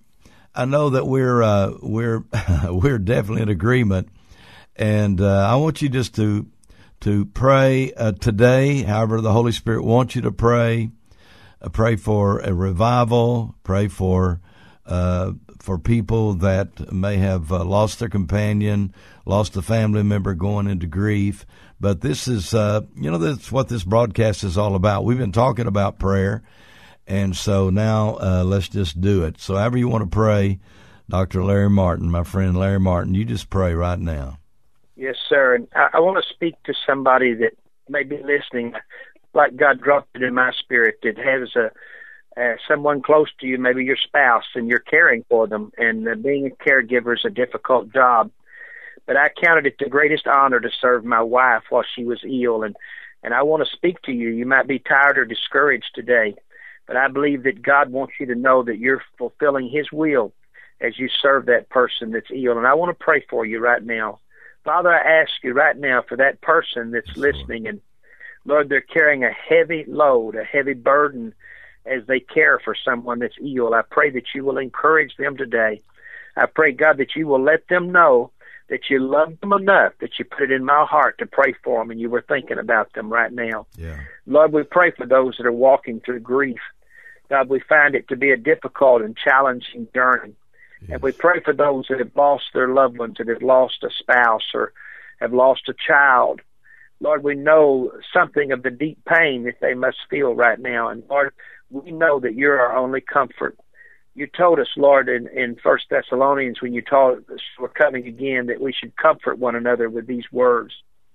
Speaker 3: we're definitely in agreement, and I want you just to pray today. However, the Holy Spirit wants you to pray. Pray for a revival. Pray for people that may have lost their companion, lost a family member, going into grief. But this is, that's what this broadcast is all about. We've been talking about prayer, and so now let's just do it. So however you want to pray, Dr. Larry Martin, my friend Larry Martin, you just pray right now.
Speaker 4: Yes, sir. And I want to speak to somebody that may be listening, like God dropped it in my spirit, that has someone close to you, maybe your spouse, and you're caring for them. And being a caregiver is a difficult job. but I counted it the greatest honor to serve my wife while she was ill. And I want to speak to you. You might be tired or discouraged today, but I believe that God wants you to know that you're fulfilling His will as you serve that person that's ill. And I want to pray for you right now. Father, I ask you right now for that person that's listening, and Lord, they're carrying a heavy load, a heavy burden as they care for someone that's ill. I pray that you will encourage them today. I pray, God, that you will let them know that you love them enough, that you put it in my heart to pray for them, and you were thinking about them right now.
Speaker 3: Yeah.
Speaker 4: Lord, we pray for those that are walking through grief. God, we find it to be a difficult and challenging journey. Yes. And we pray for those that have lost their loved ones, that have lost a spouse or have lost a child. Lord, we know something of the deep pain that they must feel right now. And Lord, we know that you're our only comfort. You told us, Lord, in 1 Thessalonians, when you told us we're coming again, that we should comfort one another with these words.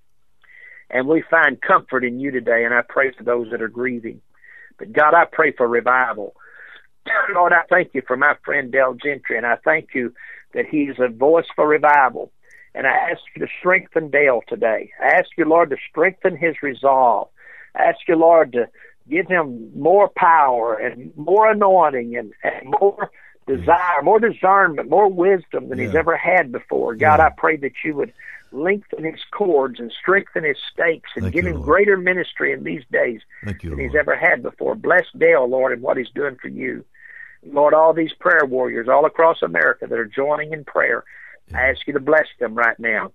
Speaker 4: And we find comfort in you today, and I pray for those that are grieving. But God, I pray for revival. Lord, I thank you for my friend Dale Gentry, and I thank you that he's a voice for revival. And I ask you to strengthen Dale today. I ask you, Lord, to strengthen his resolve. I ask you, Lord, to give him more power and more anointing and more desire, more discernment, more wisdom than he's ever had before. God, I pray that you would lengthen his cords and strengthen his stakes and give him greater ministry in these days than he's ever had before. Bless Dale, Lord, and what he's doing for you. Lord, all these prayer warriors all across America that are joining in prayer, I ask you to bless them right now.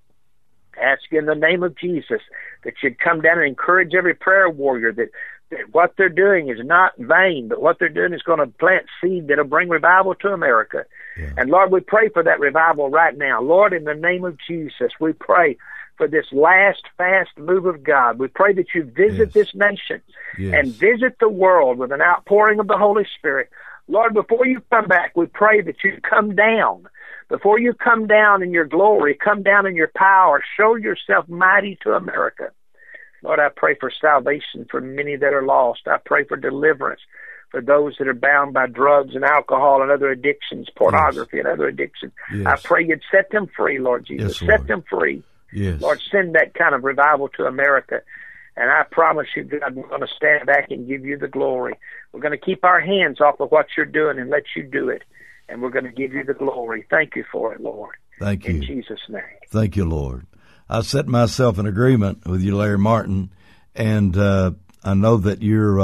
Speaker 4: I ask you in the name of Jesus that you'd come down and encourage every prayer warrior that what they're doing is not vain, but what they're doing is going to plant seed that'll bring revival to America. Yeah. And Lord, we pray for that revival right now. Lord, in the name of Jesus, we pray for this last fast move of God. We pray that you visit this nation and visit the world with an outpouring of the Holy Spirit. Lord, before you come back, we pray that you come down. Before you come down in your glory, come down in your power, show yourself mighty to America. Lord, I pray for salvation for many that are lost. I pray for deliverance for those that are bound by drugs and alcohol and other addictions, pornography and other addictions. Yes. I pray you'd set them free, Lord Jesus.
Speaker 3: Yes, Lord.
Speaker 4: Set them free.
Speaker 3: Yes.
Speaker 4: Lord, send that kind of revival to America. And I promise you, God, we're going to stand back and give you the glory. We're going to keep our hands off of what you're doing and let you do it. And we're going to give you the glory. Thank you for it, Lord.
Speaker 3: Thank you.
Speaker 4: In Jesus' name.
Speaker 3: Thank you, Lord. I set myself in agreement with you, Larry Martin, and I know that you're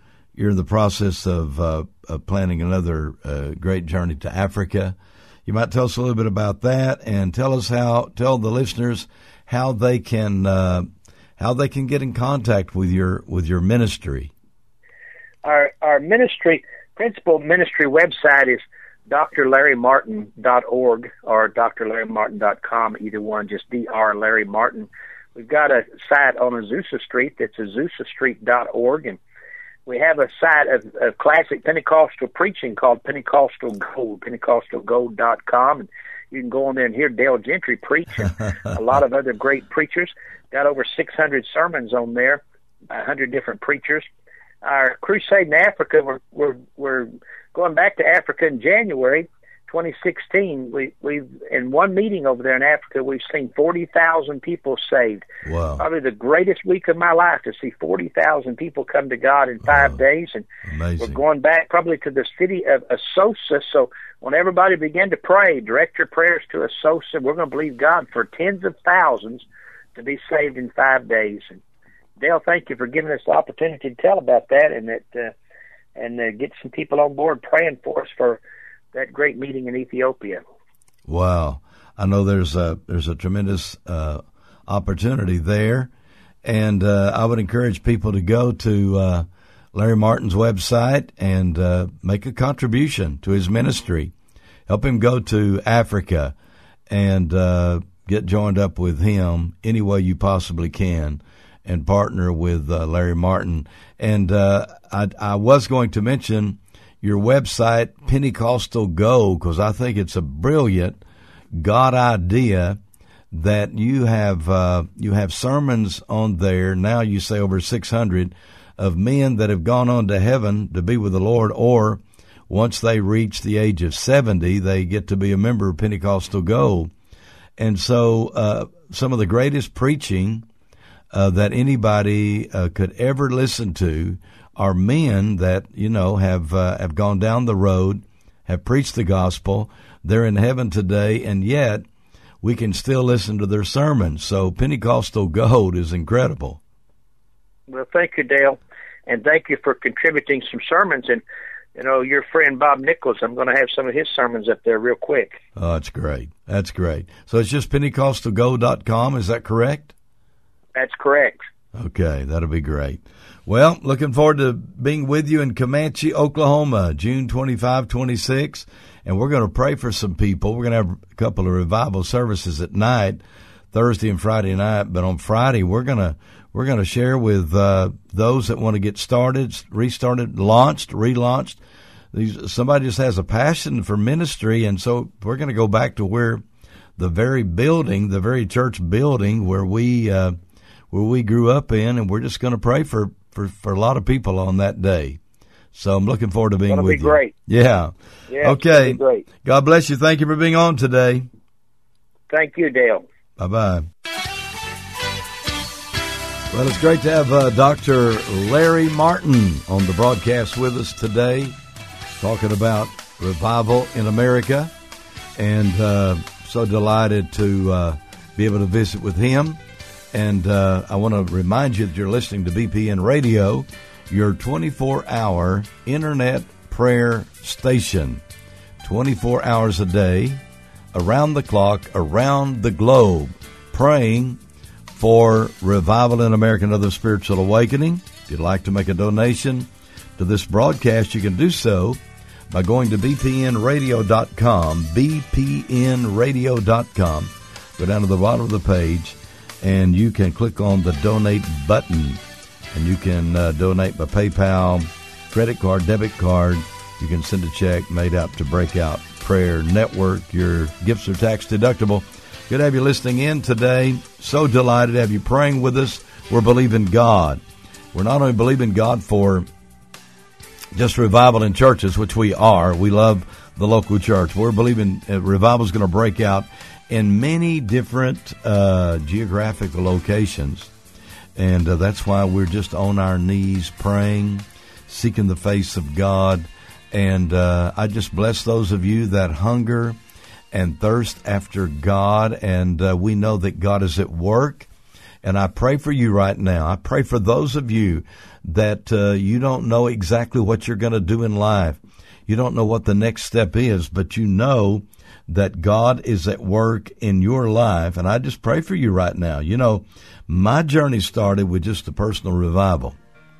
Speaker 3: in the process of planning another great journey to Africa. You might tell us a little bit about that, and tell the listeners how they can get in contact with your ministry.
Speaker 4: Our ministry, principal ministry website is drlarrymartin.org or drlarrymartin.com, either one, just Dr. Larry Martin. We've got a site on Azusa Street that's azusastreet.org, and we have a site of classic Pentecostal preaching called Pentecostal Gold, pentecostalgold.com, and you can go on there and hear Dale Gentry preach and a lot of other great preachers. Got over 600 sermons on there, 100 different preachers. Our crusade in Africa, we're going back to Africa in January 2016. We've in one meeting over there in Africa, we've seen 40,000 people saved.
Speaker 3: Wow! Probably
Speaker 4: the greatest week of my life to see 40,000 people come to God in 5 days. And
Speaker 3: amazing.
Speaker 4: We're going back probably to the city of Asosa. So when everybody began to pray, direct your prayers to Asosa. We're going to believe God for tens of thousands to be saved in 5 days. And Dale, thank you for giving us the opportunity to tell about that, and get some people on board praying for us for that great meeting in Ethiopia.
Speaker 3: Wow. I know there's a tremendous opportunity there, and I would encourage people to go to Larry Martin's website and make a contribution to his ministry. Help him go to Africa and get joined up with him any way you possibly can, and partner with Larry Martin. And I was going to mention your website, Pentecostal Go, because I think it's a brilliant God idea that you have sermons on there. Now you say over 600 of men that have gone on to heaven to be with the Lord, or once they reach the age of 70, they get to be a member of Pentecostal Go. And so some of the greatest preaching that anybody could ever listen to are men that, have gone down the road, have preached the gospel. They're in heaven today, and yet we can still listen to their sermons. So Pentecostal gold is incredible.
Speaker 4: Well, thank you, Dale, and thank you for contributing some sermons. And, your friend Bob Nichols, I'm going to have some of his sermons up there real quick.
Speaker 3: Oh, that's great. That's great. So it's just PentecostalGold.com, is that correct?
Speaker 4: That's correct.
Speaker 3: Okay, that'll be great. Well, looking forward to being with you in Comanche, Oklahoma, June 25, 26. And we're going to pray for some people. We're going to have a couple of revival services at night, Thursday and Friday night. But on Friday, we're going to share with those that want to get started, restarted, relaunched. Somebody just has a passion for ministry, and so we're going to go back to where the very church building where we grew up in, and we're just going to pray for a lot of people on that day. So I'm looking forward to being with you.
Speaker 4: That'll be great.
Speaker 3: Yeah. Okay.
Speaker 4: Great.
Speaker 3: God bless you. Thank you for being on today.
Speaker 4: Thank you, Dale.
Speaker 3: Bye-bye. Well, it's great to have Dr. Larry Martin on the broadcast with us today, talking about revival in America, and so delighted to be able to visit with him. And I want to remind you that you're listening to BPN Radio, your 24-hour internet prayer station, 24 hours a day, around the clock, around the globe, praying for revival in America and other spiritual awakening. If you'd like to make a donation to this broadcast, you can do so by going to bpnradio.com, bpnradio.com. Go down to the bottom of the page, and you can click on the donate button, and you can donate by PayPal, credit card, debit card. You can send a check made out to Breakout Prayer Network. Your gifts are tax deductible. Good to have you listening in today. So delighted to have you praying with us. We're believing God. We're not only believing God for just revival in churches, which we are. We love the local church. We're believing revival is going to break out in many different geographical locations. And that's why we're just on our knees praying, seeking the face of God. And I just bless those of you that hunger and thirst after God, and we know that God is at work. And I pray for you right now. I pray for those of you that you don't know exactly what you're going to do in life. You don't know what the next step is, but you know that God is at work in your life. And I just pray for you right now. My journey started with just a personal revival.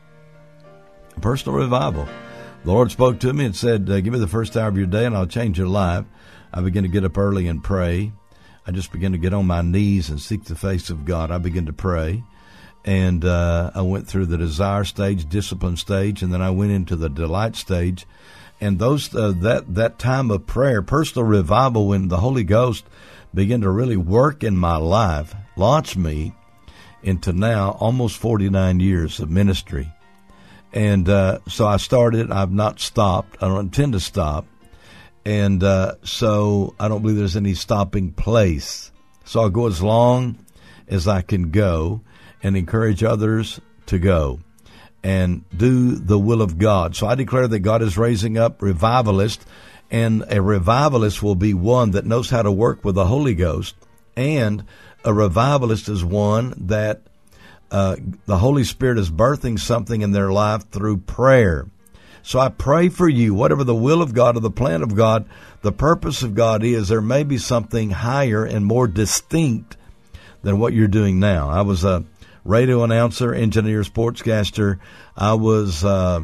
Speaker 3: A personal revival. The Lord spoke to me and said, give me the first hour of your day and I'll change your life. I began to get up early and pray. I just began to get on my knees and seek the face of God. I began to pray. And I went through the desire stage, discipline stage, and then I went into the delight stage. And those that time of prayer, personal revival, when the Holy Ghost began to really work in my life, launched me into now almost 49 years of ministry. And so I started. I've not stopped. I don't intend to stop. And so I don't believe there's any stopping place. So I'll go as long as I can go and encourage others to go and do the will of God. So I declare that God is raising up revivalists, and a revivalist will be one that knows how to work with the Holy Ghost, and a revivalist is one that the Holy Spirit is birthing something in their life through prayer. So I pray for you, whatever the will of God or the plan of God, the purpose of God is, there may be something higher and more distinct than what you're doing now. I was a radio announcer, engineer, sportscaster. I was a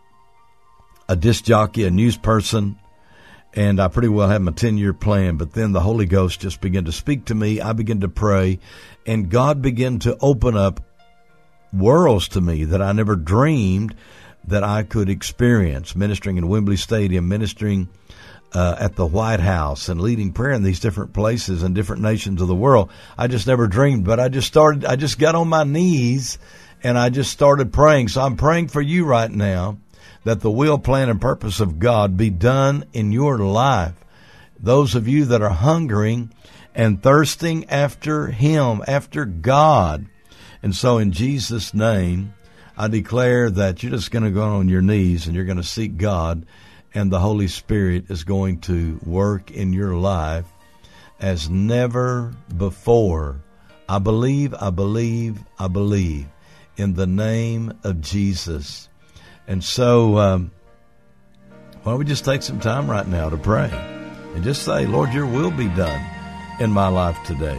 Speaker 3: disc jockey, a news person, and I pretty well had my 10-year plan. But then the Holy Ghost just began to speak to me. I began to pray, and God began to open up worlds to me that I never dreamed that I could experience, ministering in Wembley Stadium, ministering at the White House, and leading prayer in these different places and different nations of the world. I just never dreamed, but I just got on my knees and I just started praying. So I'm praying for you right now that the will, plan, and purpose of God be done in your life. Those of you that are hungering and thirsting after Him, after God. And so in Jesus' name, I declare that you're just going to go on your knees and you're going to seek God, and the Holy Spirit is going to work in your life as never before. I believe, I believe, I believe in the name of Jesus. And so why don't we just take some time right now to pray and just say, Lord, your will be done in my life today.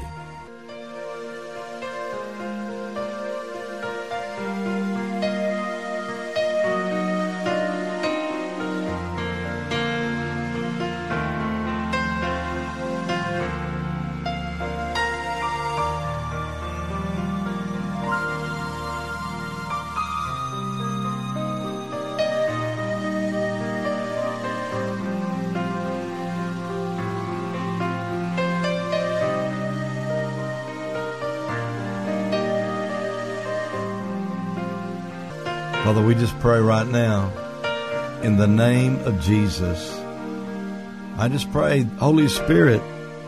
Speaker 3: Father, we just pray right now in the name of Jesus. I just pray, Holy Spirit,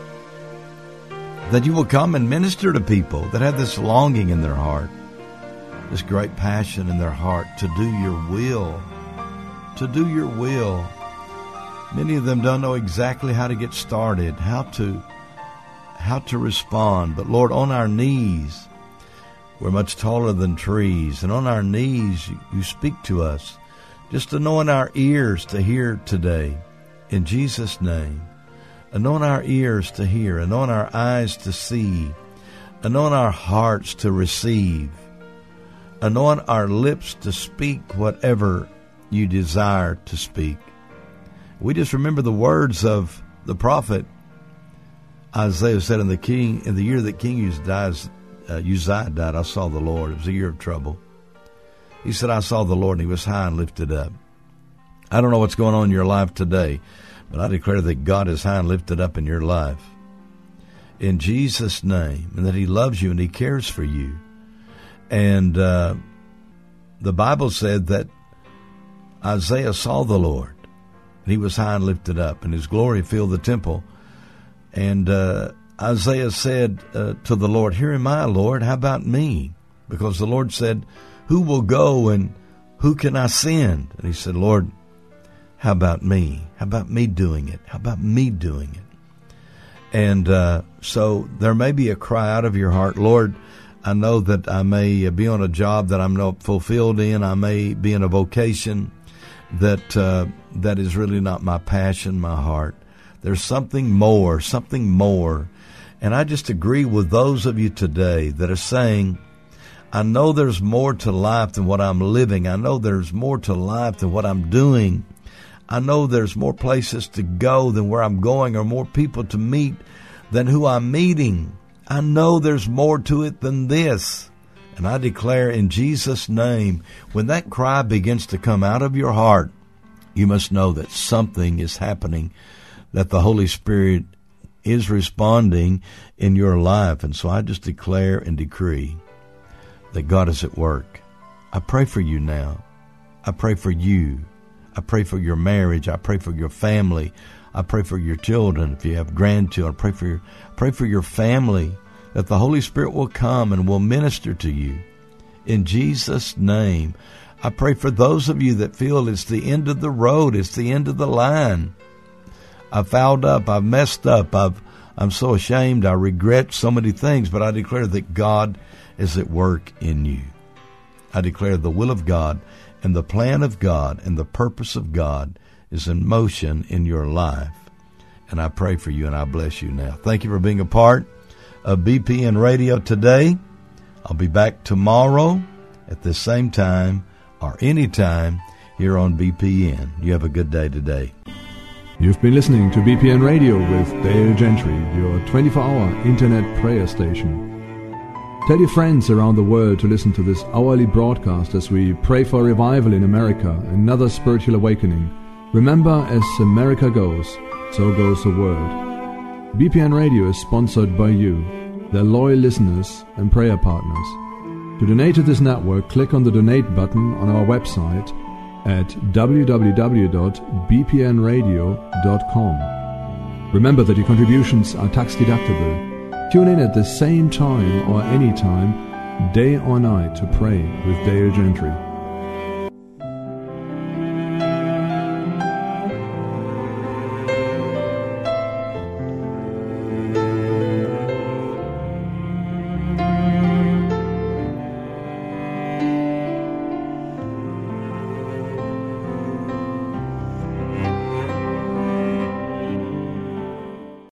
Speaker 3: that you will come and minister to people that have this longing in their heart, this great passion in their heart to do your will, to do your will. Many of them don't know exactly how to get started, how to respond. But Lord, on our knees, we're much taller than trees, and on our knees you speak to us. Just anoint our ears to hear today, in Jesus' name. Anoint our ears to hear, anoint our eyes to see, anoint our hearts to receive, anoint our lips to speak whatever you desire to speak. We just remember the words of the prophet Isaiah said, in the year that King Uzziah died, I saw the Lord. It was a year of trouble. He said, I saw the Lord, and he was high and lifted up. I don't know what's going on in your life today, but I declare that God is high and lifted up in your life, in Jesus' name, and that he loves you and he cares for you. And the Bible said that Isaiah saw the Lord, and he was high and lifted up, and his glory filled the temple. And Isaiah said to the Lord, here am I, Lord, how about me? Because the Lord said, who will go and who can I send? And he said, Lord, how about me? How about me doing it? How about me doing it? And so there may be a cry out of your heart, Lord, I know that I may be on a job that I'm not fulfilled in. I may be in a vocation that is really not my passion, my heart. There's something more. And I just agree with those of you today that are saying, I know there's more to life than what I'm living. I know there's more to life than what I'm doing. I know there's more places to go than where I'm going, or more people to meet than who I'm meeting. I know there's more to it than this. And I declare in Jesus' name, when that cry begins to come out of your heart, you must know that something is happening, that the Holy Spirit is responding in your life. And so I just declare and decree that God is at work. I pray for you now. I pray for you. I pray for your marriage. I pray for your family. I pray for your children. If you have grandchildren, pray for your family, that the Holy Spirit will come and will minister to you. In Jesus' name, I pray for those of you that feel it's the end of the road, it's the end of the line. I fouled up, I've messed up, I'm so ashamed, I regret so many things, but I declare that God is at work in you. I declare the will of God and the plan of God and the purpose of God is in motion in your life. And I pray for you and I bless you now. Thank you for being a part of BPN Radio today. I'll be back tomorrow at the same time or anytime here on BPN. You have a good day today.
Speaker 5: You've been listening to BPN Radio with Dale Gentry, your 24-hour internet prayer station. Tell your friends around the world to listen to this hourly broadcast as we pray for revival in America, another spiritual awakening. Remember, as America goes, so goes the world. BPN Radio is sponsored by you, their loyal listeners and prayer partners. To donate to this network, click on the donate button on our website at www.bpnradio.com. Remember that your contributions are tax deductible. Tune in at the same time or any time, day or night, to pray with Dale Gentry.